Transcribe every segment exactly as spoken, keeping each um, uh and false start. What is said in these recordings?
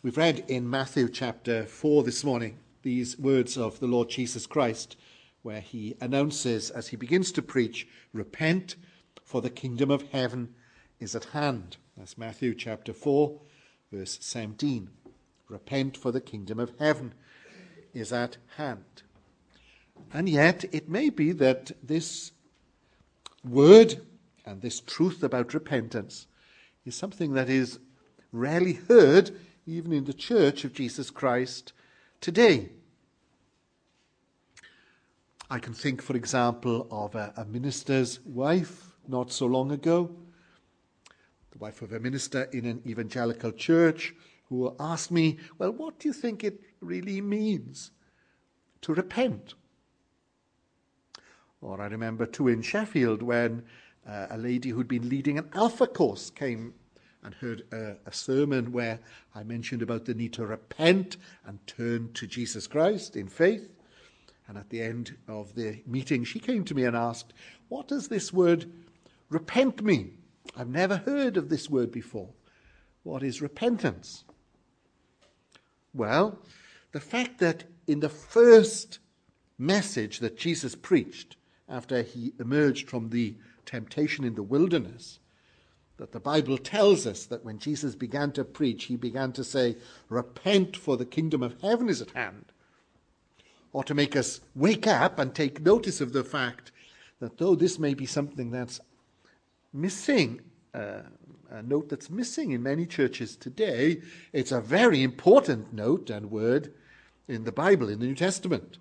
We've read in Matthew chapter four this morning these words of the Lord Jesus Christ, where he announces as he begins to preach, "Repent, for the kingdom of heaven is at hand." That's Matthew chapter four, verse seventeen. Repent, for the kingdom of heaven is at hand. And yet it may be that this word and this truth about repentance is something that is rarely heard even in the church of Jesus Christ today. I can think, for example, of a, a minister's wife not so long ago, the wife of a minister in an evangelical church, who asked me, well, what do you think it really means to repent? Or I remember too in Sheffield when uh, a lady who'd been leading an Alpha course came and heard a, a sermon where I mentioned about the need to repent and turn to Jesus Christ in faith. And at the end of the meeting, she came to me and asked, what does this word repent mean? I've never heard of this word before. What is repentance? Well, the fact that in the first message that Jesus preached after he emerged from the temptation in the wilderness, that the Bible tells us that when Jesus began to preach, he began to say, "Repent, for the kingdom of heaven is at hand," or to make us wake up and take notice of the fact that though this may be something that's missing, uh, a note that's missing in many churches today, it's a very important note and word in the Bible, in the New Testament.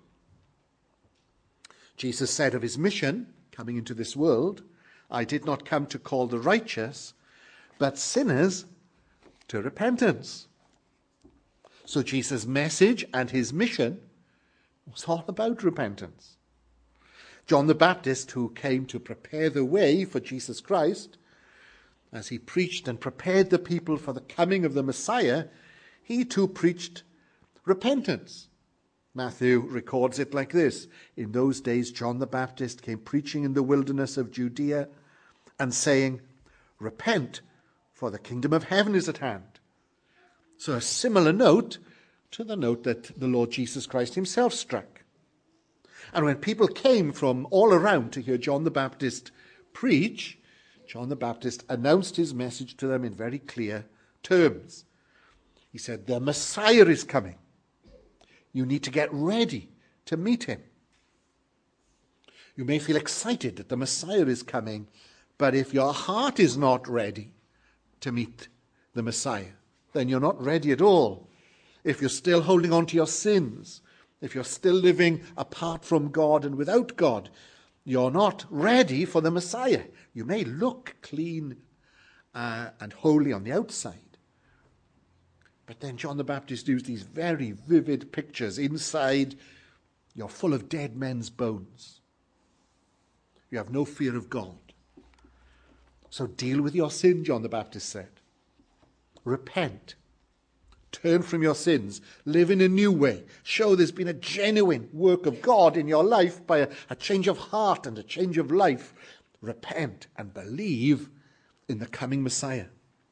Jesus said of his mission, coming into this world, "I did not come to call the righteous, but sinners to repentance." So Jesus' message and his mission was all about repentance. John the Baptist, who came to prepare the way for Jesus Christ, as he preached and prepared the people for the coming of the Messiah, he too preached repentance. Matthew records it like this: "In those days John the Baptist came preaching in the wilderness of Judea and saying, 'Repent, for the kingdom of heaven is at hand.'" So a similar note to the note that the Lord Jesus Christ himself struck. And when people came from all around to hear John the Baptist preach, John the Baptist announced his message to them in very clear terms. He said, "The Messiah is coming. You need to get ready to meet him." You may feel excited that the Messiah is coming, but if your heart is not ready to meet the Messiah, then you're not ready at all. If you're still holding on to your sins, if you're still living apart from God and without God, you're not ready for the Messiah. You may look clean uh, and holy on the outside, but then John the Baptist used these very vivid pictures. Inside, you're full of dead men's bones. You have no fear of God. So deal with your sin, John the Baptist said. Repent. Turn from your sins. Live in a new way. Show there's been a genuine work of God in your life by a, a change of heart and a change of life. Repent and believe in the coming Messiah.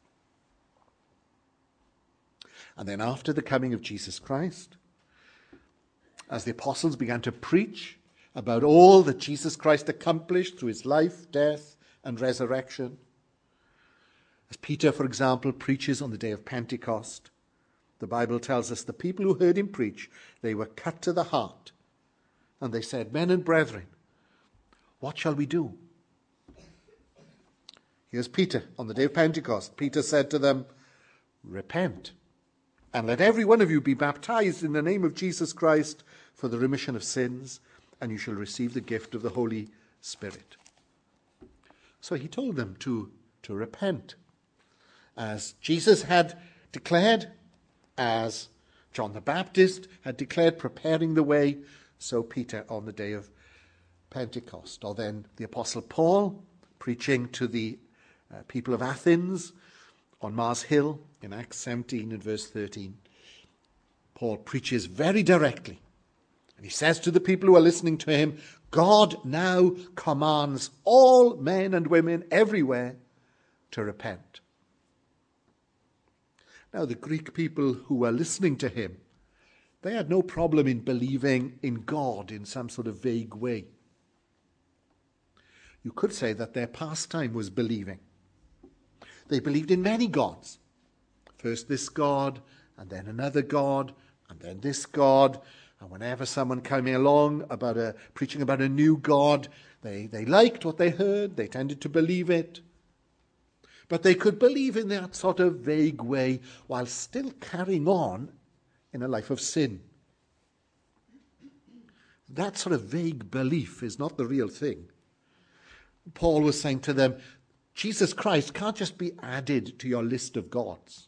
And then after the coming of Jesus Christ, as the apostles began to preach about all that Jesus Christ accomplished through his life, death, and resurrection, as Peter, for example, preaches on the day of Pentecost, the Bible tells us the people who heard him preach, they were cut to the heart. And they said, "Men and brethren, what shall we do?" Here's Peter on the day of Pentecost. Peter said to them, "Repent, and let every one of you be baptized in the name of Jesus Christ for the remission of sins, and you shall receive the gift of the Holy Spirit." So he told them to, to repent, as Jesus had declared, as John the Baptist had declared, preparing the way, so Peter on the day of Pentecost. Or then the Apostle Paul, preaching to the uh, people of Athens on Mars Hill in Acts seventeen and verse thirteen. Paul preaches very directly. And he says to the people who are listening to him, God now commands all men and women everywhere to repent. Now, the Greek people who were listening to him, they had no problem in believing in God in some sort of vague way. You could say that their pastime was believing. They believed in many gods. First this God, and then another God, and then this God. And whenever someone came along about a, preaching about a new God, they, they liked what they heard. They tended to believe it. But they could believe in that sort of vague way while still carrying on in a life of sin. That sort of vague belief is not the real thing. Paul was saying to them, Jesus Christ can't just be added to your list of gods.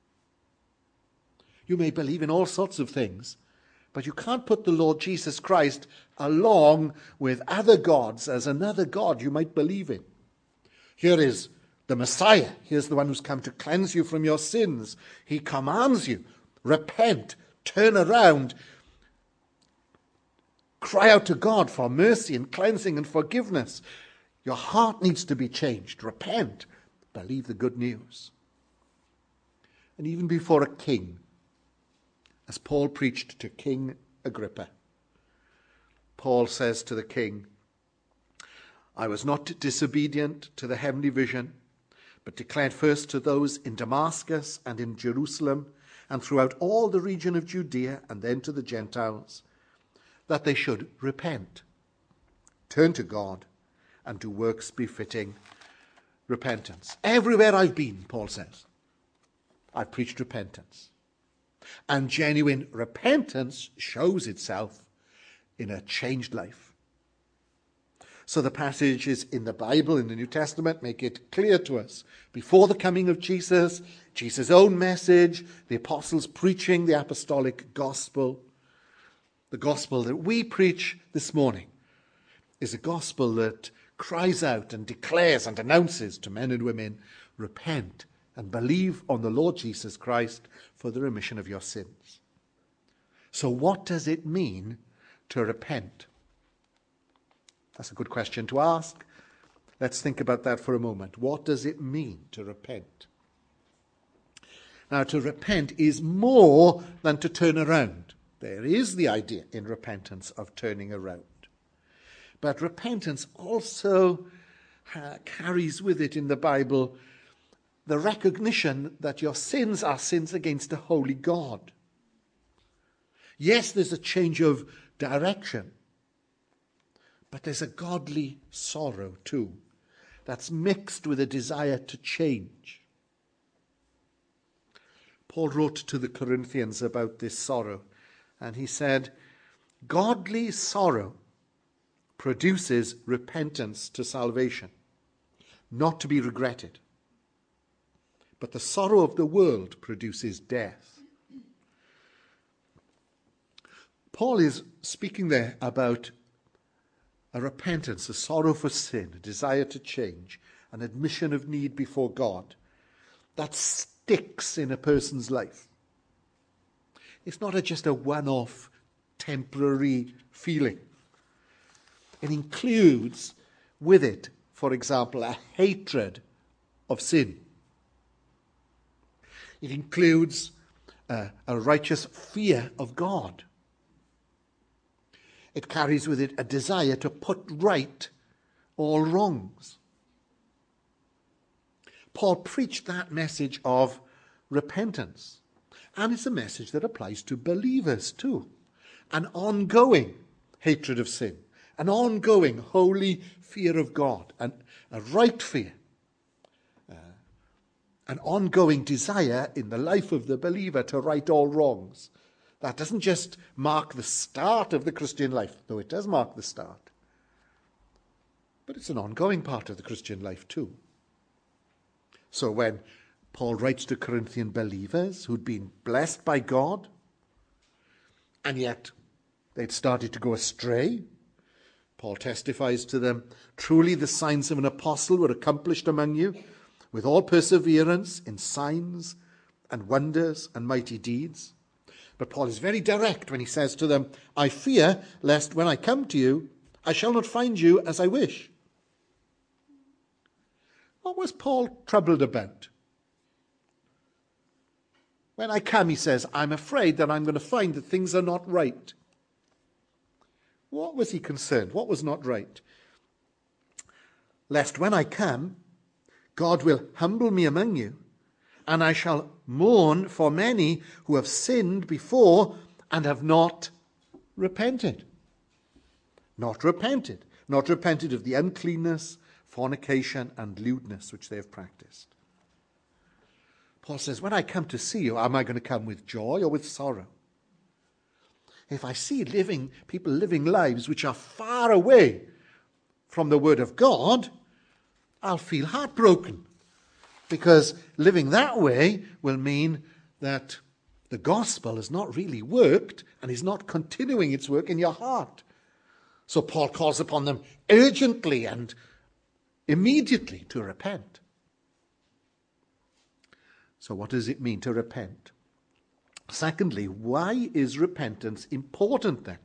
You may believe in all sorts of things, but you can't put the Lord Jesus Christ along with other gods as another God you might believe in. Here is the Messiah. Here's the one who's come to cleanse you from your sins. He commands you, repent, turn around, cry out to God for mercy and cleansing and forgiveness. Your heart needs to be changed. Repent, believe the good news. And even before a king, as Paul preached to King Agrippa, Paul says to the king, I was not disobedient to the heavenly vision, but declared first to those in Damascus and in Jerusalem and throughout all the region of Judea and then to the Gentiles, that they should repent, turn to God, and do works befitting repentance. Everywhere I've been, Paul says, I've preached repentance. And genuine repentance shows itself in a changed life. So the passages in the Bible, in the New Testament, make it clear to us. Before the coming of Jesus, Jesus' own message, the apostles preaching the apostolic gospel, the gospel that we preach this morning is a gospel that cries out and declares and announces to men and women, repent and believe on the Lord Jesus Christ for the remission of your sins. So what does it mean to repent? That's a good question to ask. Let's think about that for a moment. What does it mean to repent? Now, to repent is more than to turn around. There is the idea in repentance of turning around. But repentance also uh, carries with it in the Bible the recognition that your sins are sins against a holy God. Yes, there's a change of direction, but there's a godly sorrow too that's mixed with a desire to change. Paul wrote to the Corinthians about this sorrow, and he said, godly sorrow produces repentance to salvation, not to be regretted. But the sorrow of the world produces death. Paul is speaking there about a repentance, a sorrow for sin, a desire to change, an admission of need before God that sticks in a person's life. It's not a, just a one-off, temporary feeling. It includes with it, for example, a hatred of sin. It includes uh, a righteous fear of God. It carries with it a desire to put right all wrongs. Paul preached that message of repentance. And it's a message that applies to believers too. An ongoing hatred of sin. An ongoing holy fear of God. And a right fear. Uh, an ongoing desire in the life of the believer to right all wrongs. That doesn't just mark the start of the Christian life, though it does mark the start. But it's an ongoing part of the Christian life too. So when Paul writes to Corinthian believers who'd been blessed by God, and yet they'd started to go astray, Paul testifies to them, truly the signs of an apostle were accomplished among you, with all perseverance in signs and wonders and mighty deeds. But Paul is very direct when he says to them, I fear lest when I come to you, I shall not find you as I wish. What was Paul troubled about? When I come, he says, I'm afraid that I'm going to find that things are not right. What was he concerned? What was not right? Lest when I come, God will humble me among you, and I shall mourn for many who have sinned before and have not repented. Not repented. Not repented of the uncleanness, fornication, and lewdness which they have practiced. Paul says, when I come to see you, am I going to come with joy or with sorrow? If I see living people living lives which are far away from the Word of God, I'll feel heartbroken. Because living that way will mean that the gospel has not really worked and is not continuing its work in your heart. So Paul calls upon them urgently and immediately to repent. So what does it mean to repent? Secondly, why is repentance important then?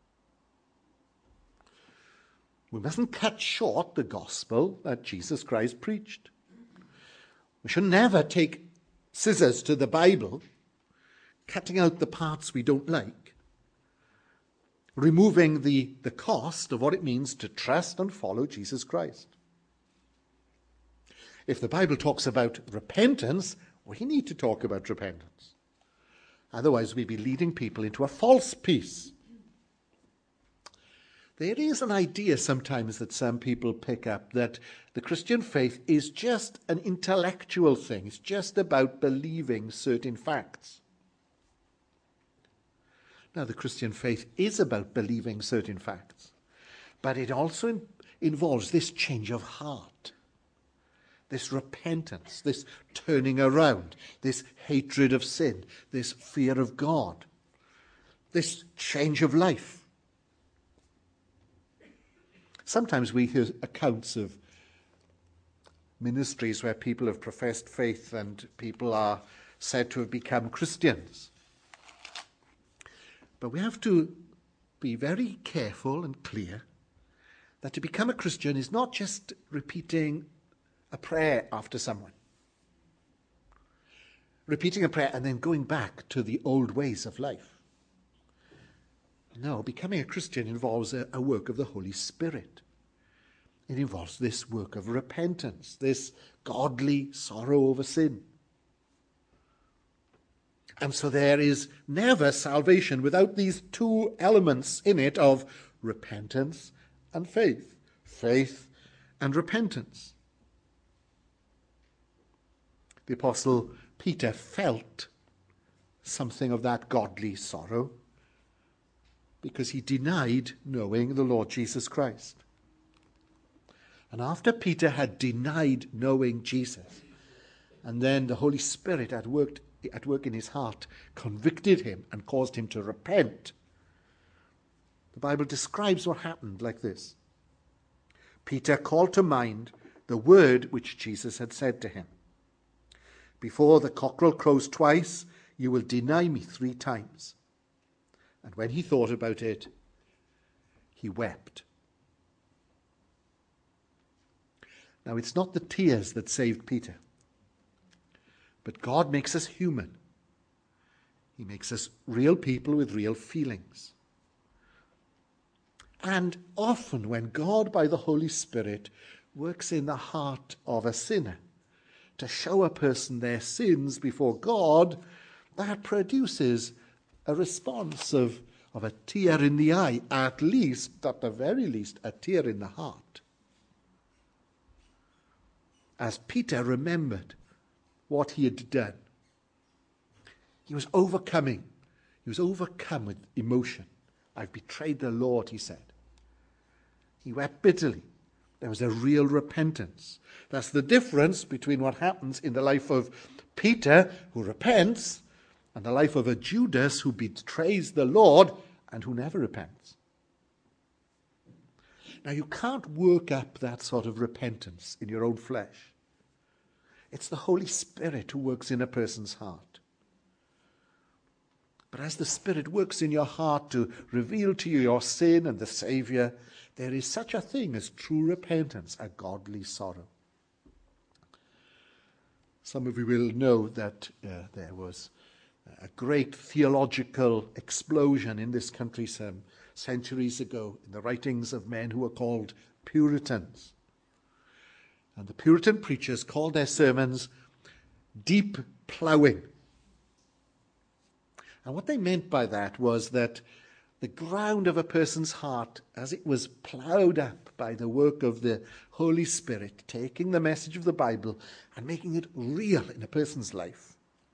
We mustn't cut short the gospel that Jesus Christ preached. We should never take scissors to the Bible, cutting out the parts we don't like, removing the, the cost of what it means to trust and follow Jesus Christ. If the Bible talks about repentance, we need to talk about repentance. Otherwise, we'd be leading people into a false peace. There is an idea sometimes that some people pick up that the Christian faith is just an intellectual thing. It's just about believing certain facts. Now, the Christian faith is about believing certain facts, but it also in- involves this change of heart, this repentance, this turning around, this hatred of sin, this fear of God, this change of life. Sometimes we hear accounts of ministries where people have professed faith and people are said to have become Christians. But we have to be very careful and clear that to become a Christian is not just repeating a prayer after someone. Repeating a prayer and then going back to the old ways of life. No, becoming a Christian involves a, a work of the Holy Spirit. It involves this work of repentance, this godly sorrow over sin. And so there is never salvation without these two elements in it of repentance and faith. Faith and repentance. The Apostle Peter felt something of that godly sorrow because he denied knowing the Lord Jesus Christ. And after Peter had denied knowing Jesus, and then the Holy Spirit had worked at work in his heart, convicted him and caused him to repent, the Bible describes what happened like this. Peter called to mind the word which Jesus had said to him. Before the cockerel crows twice, you will deny me three times. And when he thought about it, he wept. Now, it's not the tears that saved Peter, but God makes us human. He makes us real people with real feelings. And often when God, by the Holy Spirit, works in the heart of a sinner to show a person their sins before God, that produces a response of, of a tear in the eye, at least, at the very least, a tear in the heart. As Peter remembered what he had done, he was overcoming. He was overcome with emotion. I've betrayed the Lord, he said. He wept bitterly. There was a real repentance. That's the difference between what happens in the life of Peter, who repents, and the life of a Judas who betrays the Lord and who never repents. Now, you can't work up that sort of repentance in your own flesh. It's the Holy Spirit who works in a person's heart. But as the Spirit works in your heart to reveal to you your sin and the Saviour, there is such a thing as true repentance, a godly sorrow. Some of you will know that uh, there was a great theological explosion in this country some centuries ago in the writings of men who were called Puritans. And the Puritan preachers called their sermons deep ploughing. And what they meant by that was that the ground of a person's heart, as it was ploughed up by the work of the Holy Spirit, taking the message of the Bible and making it real in a person's life,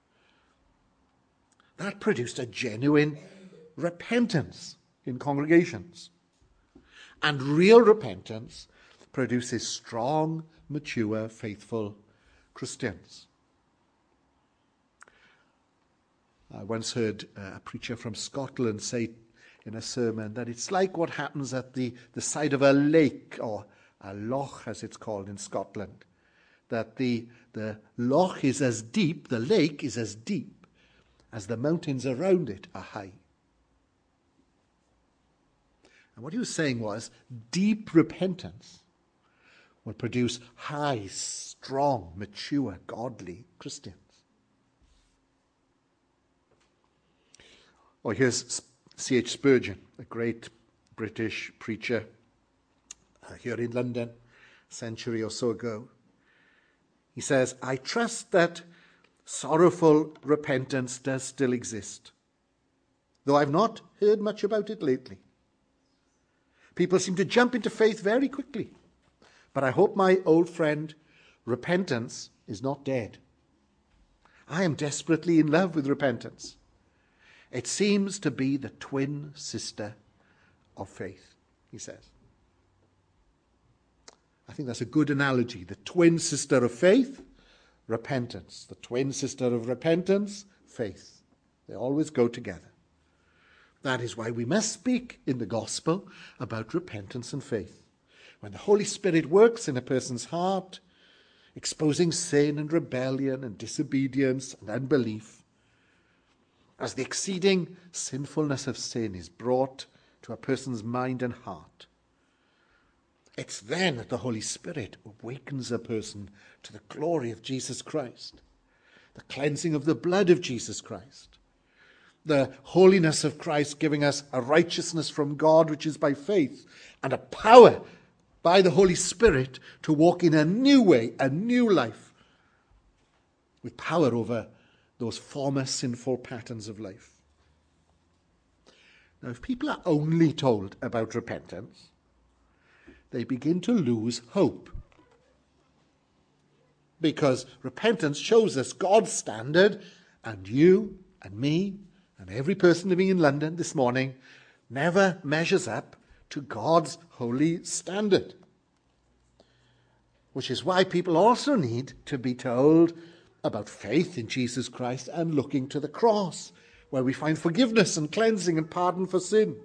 that produced a genuine repentance in congregations. And real repentance produces strong, mature, faithful Christians. I once heard a preacher from Scotland say in a sermon that it's like what happens at the, the side of a lake, or a loch as it's called in Scotland. That the, the loch is as deep, the lake is as deep as the mountains around it are high. And what he was saying was, deep repentance will produce high, strong, mature, godly Christians. Or here's C H Spurgeon, a great British preacher uh, here in London, a century or so ago. He says, I trust that sorrowful repentance does still exist, though I've not heard much about it lately. People seem to jump into faith very quickly. But I hope my old friend, repentance, is not dead. I am desperately in love with repentance. It seems to be the twin sister of faith, he says. I think that's a good analogy. The twin sister of faith, repentance. The twin sister of repentance, faith. They always go together. That is why we must speak in the gospel about repentance and faith. When the Holy Spirit works in a person's heart, exposing sin and rebellion and disobedience and unbelief, as the exceeding sinfulness of sin is brought to a person's mind and heart, it's then that the Holy Spirit awakens a person to the glory of Jesus Christ, the cleansing of the blood of Jesus Christ, the holiness of Christ giving us a righteousness from God which is by faith, and a power by the Holy Spirit to walk in a new way, a new life, with power over those former sinful patterns of life. Now, if people are only told about repentance, they begin to lose hope. Because repentance shows us God's standard, and you and me and every person living in London this morning never measures up to God's holy standard. Which is why people also need to be told about faith in Jesus Christ and looking to the cross, where we find forgiveness and cleansing and pardon for sin.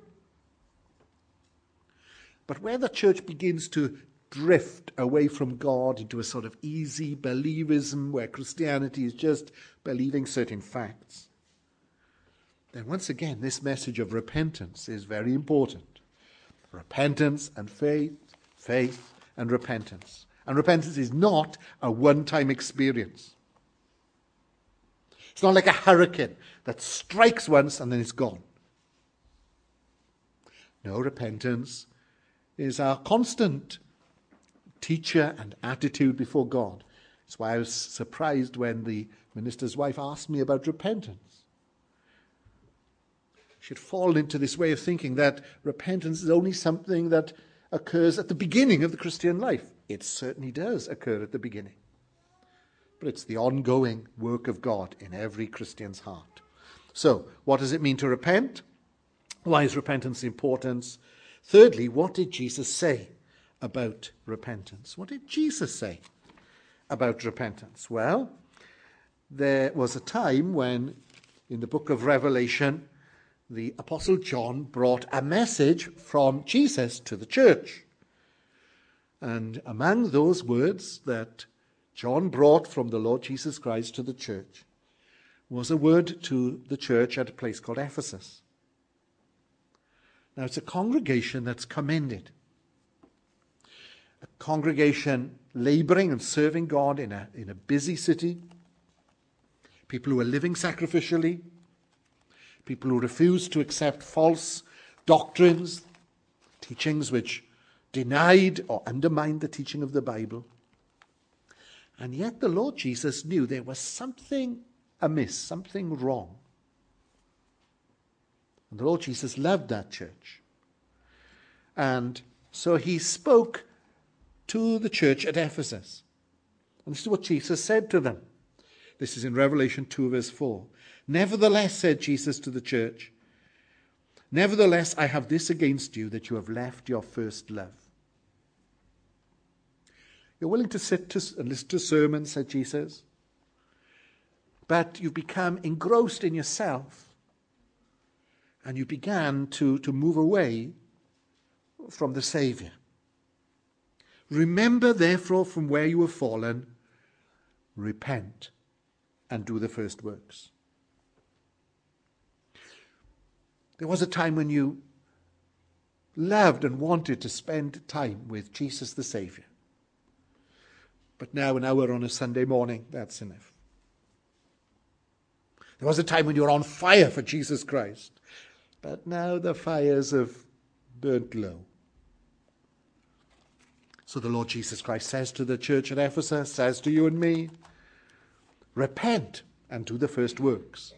But where the church begins to drift away from God into a sort of easy believism, where Christianity is just believing certain facts, then once again this message of repentance is very important. Repentance and faith, faith and repentance. And repentance is not a one-time experience. It's not like a hurricane that strikes once and then it's gone. No, repentance is our constant teacher and attitude before God. That's why I was surprised when the minister's wife asked me about repentance. She had fallen into this way of thinking that repentance is only something that occurs at the beginning of the Christian life. It certainly does occur at the beginning. But it's the ongoing work of God in every Christian's heart. So, what does it mean to repent? Why is repentance important? Thirdly, what did Jesus say about repentance? What did Jesus say about repentance? Well, there was a time when, in the book of Revelation, the Apostle John brought a message from Jesus to the church. And among those words that John brought from the Lord Jesus Christ to the church was a word to the church at a place called Ephesus. Now, it's a congregation that's commended. A congregation laboring and serving God in a, in a busy city. People who are living sacrificially, people who refuse to accept false doctrines, teachings which denied or undermined the teaching of the Bible. And yet the Lord Jesus knew there was something amiss, something wrong. And the Lord Jesus loved that church. And so he spoke to the church at Ephesus. And this is what Jesus said to them. This is in Revelation two, verse four. Nevertheless, said Jesus to the church, nevertheless, I have this against you, that you have left your first love. You're willing to sit to, and listen to sermons, said Jesus, but you've become engrossed in yourself, and you began to, to move away from the Savior. Remember, therefore, from where you have fallen, repent and do the first works. There was a time when you loved and wanted to spend time with Jesus the Savior. But now, an hour on a Sunday morning, that's enough. There was a time when you were on fire for Jesus Christ. But now the fires have burnt low. So the Lord Jesus Christ says to the church at Ephesus, says to you and me, repent and do the first works.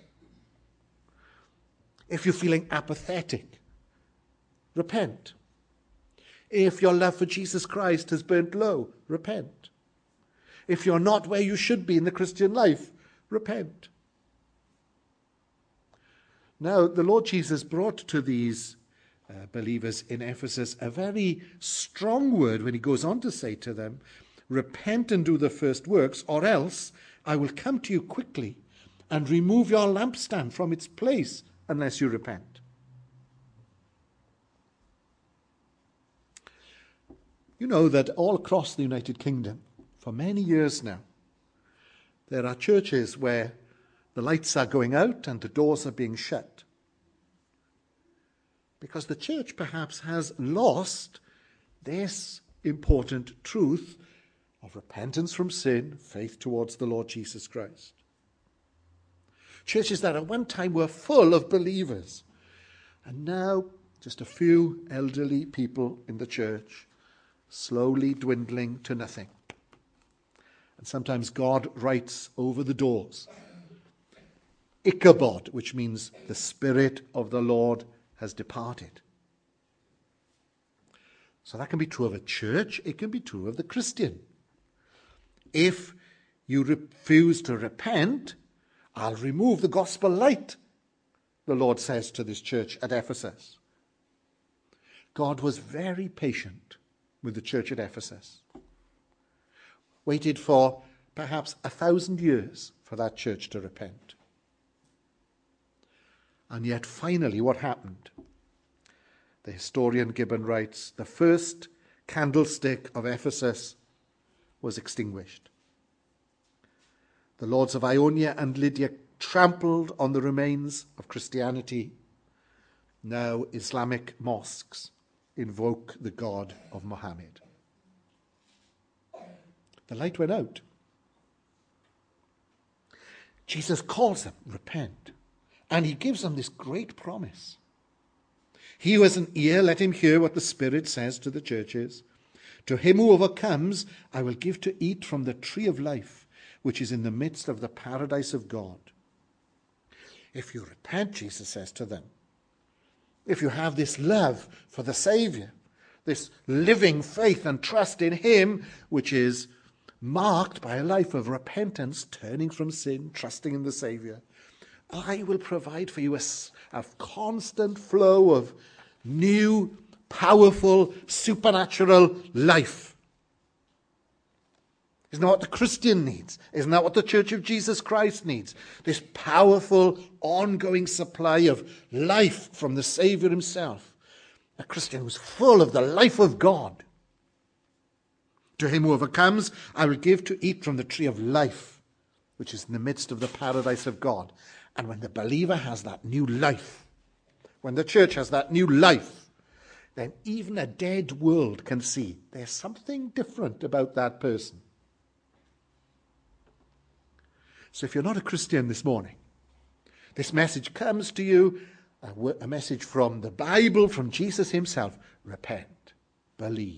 If you're feeling apathetic, repent. If your love for Jesus Christ has burnt low, repent. If you're not where you should be in the Christian life, repent. Now, the Lord Jesus brought to these uh, believers in Ephesus a very strong word when he goes on to say to them, repent and do the first works, or else I will come to you quickly and remove your lampstand from its place unless you repent. You know that all across the United Kingdom, for many years now, there are churches where the lights are going out and the doors are being shut. Because the church perhaps has lost this important truth of repentance from sin, faith towards the Lord Jesus Christ. Churches that at one time were full of believers, and now just a few elderly people in the church, slowly dwindling to nothing. And sometimes God writes over the doors, Ichabod, which means the Spirit of the Lord has departed. So that can be true of a church, it can be true of the Christian. If you refuse to repent, I'll remove the gospel light, the Lord says to this church at Ephesus. God was very patient with the church at Ephesus. Waited for perhaps a thousand years for that church to repent. And yet finally what happened? The historian Gibbon writes, the first candlestick of Ephesus was extinguished. The lords of Ionia and Lydia trampled on the remains of Christianity. Now Islamic mosques invoke the God of Muhammad. The light went out. Jesus calls them, repent. And he gives them this great promise. He who has an ear, let him hear what the Spirit says to the churches. To him who overcomes, I will give to eat from the tree of life, which is in the midst of the paradise of God. If you repent, Jesus says to them, if you have this love for the Savior, this living faith and trust in him, which is marked by a life of repentance, turning from sin, trusting in the Savior, I will provide for you a, a constant flow of new, powerful, supernatural life. Isn't that what the Christian needs? Isn't that what the Church of Jesus Christ needs? This powerful, ongoing supply of life from the Savior himself. A Christian who's full of the life of God. To him who overcomes, I will give to eat from the tree of life, which is in the midst of the paradise of God. And when the believer has that new life, when the church has that new life, then even a dead world can see there's something different about that person. So if you're not a Christian this morning, This message comes to you, a, a message from the Bible, from Jesus himself. Repent. Believe.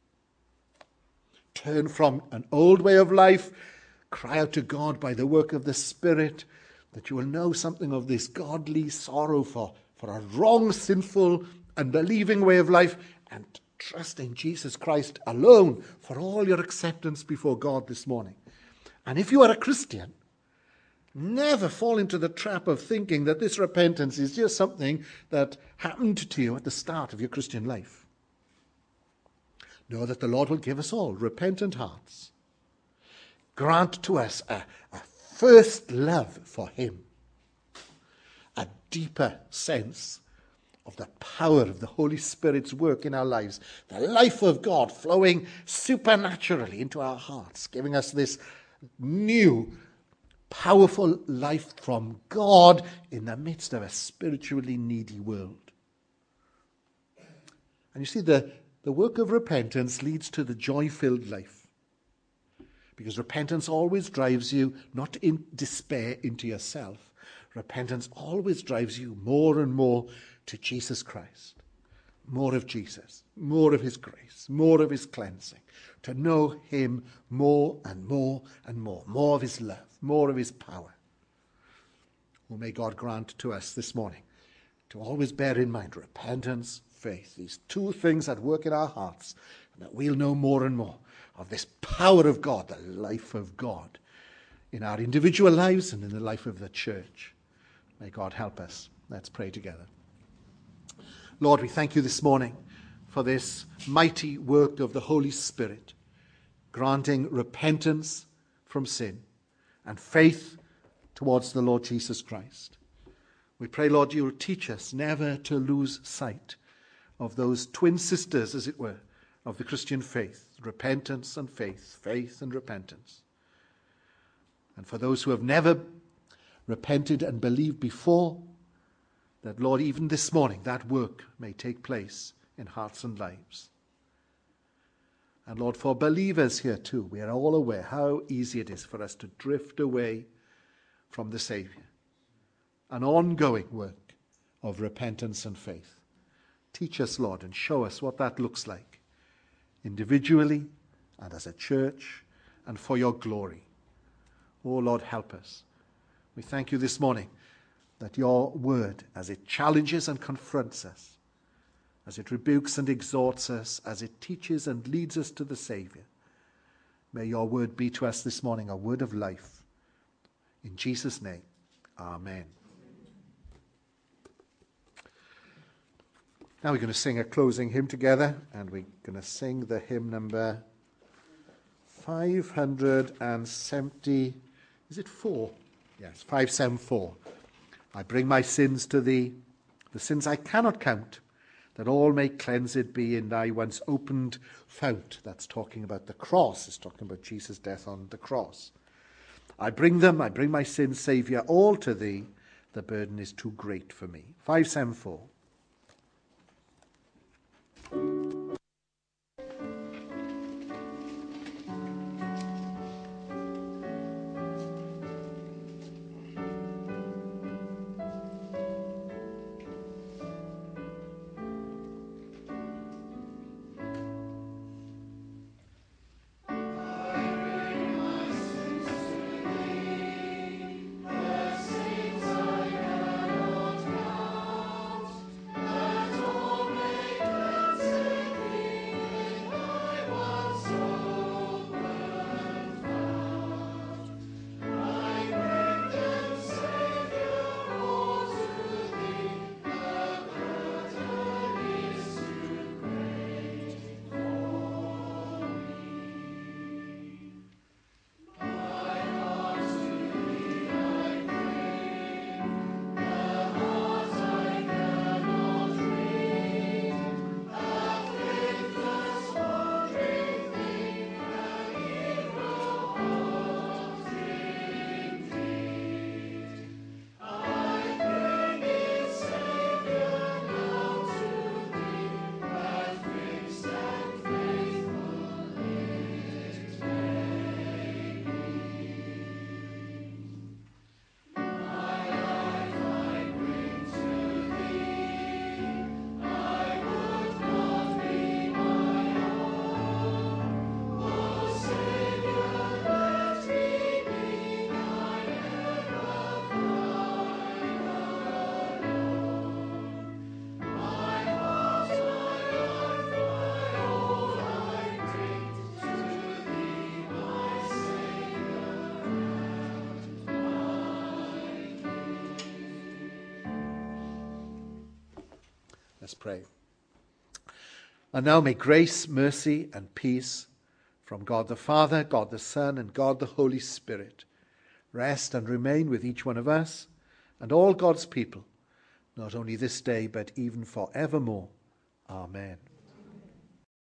Turn from an old way of life. Cry out to God by the work of the Spirit, that you will know something of this godly sorrow for, for a wrong, sinful, unbelieving way of life, and trust in Jesus Christ alone for all your acceptance before God this morning. And if you are a Christian, never fall into the trap of thinking that this repentance is just something that happened to you at the start of your Christian life. Know that the Lord will give us all repentant hearts. Grant to us a, a first love for him, a deeper sense of the power of the Holy Spirit's work in our lives, the life of God flowing supernaturally into our hearts, giving us this new, powerful life from God in the midst of a spiritually needy world. And you see, the, the work of repentance leads to the joy-filled life. Because repentance always drives you not in despair into yourself. Repentance always drives you more and more to Jesus Christ. More of Jesus, more of his grace, more of his cleansing. To know him more and more and more. More of his love, more of his power. Oh, may God grant to us this morning to always bear in mind repentance, faith, these two things that work in our hearts, and that we'll know more and more of this power of God, the life of God, in our individual lives and in the life of the church. May God help us. Let's pray together. Lord, we thank you this morning for this mighty work of the Holy Spirit, granting repentance from sin and faith towards the Lord Jesus Christ. We pray, Lord, you will teach us never to lose sight of those twin sisters, as it were, of the Christian faith, repentance and faith, faith and repentance. And for those who have never repented and believed before, that, Lord, even this morning, that work may take place in hearts and lives. And, Lord, for believers here too, we are all aware how easy it is for us to drift away from the Savior. An ongoing work of repentance and faith. Teach us, Lord, and show us what that looks like, individually and as a church, and for your glory. Oh, Lord, help us. We thank you this morning that your word, as it challenges and confronts us, as it rebukes and exhorts us, as it teaches and leads us to the Savior, may your word be to us this morning a word of life. In Jesus' name, amen. Now we're going to sing a closing hymn together, and we're going to sing the hymn number five hundred seventy, is it four? Yes, five seventy-four. I bring my sins to thee, the sins I cannot count, that all may cleansed be in thy once opened fount. That's talking about the cross. It's talking about Jesus' death on the cross. I bring them, I bring my sins, Saviour, all to thee. The burden is too great for me. five seventy-four. Let's pray. And now may grace, mercy, and peace from God the Father, God the Son, and God the Holy Spirit rest and remain with each one of us and all God's people, not only this day, but even forevermore. Amen.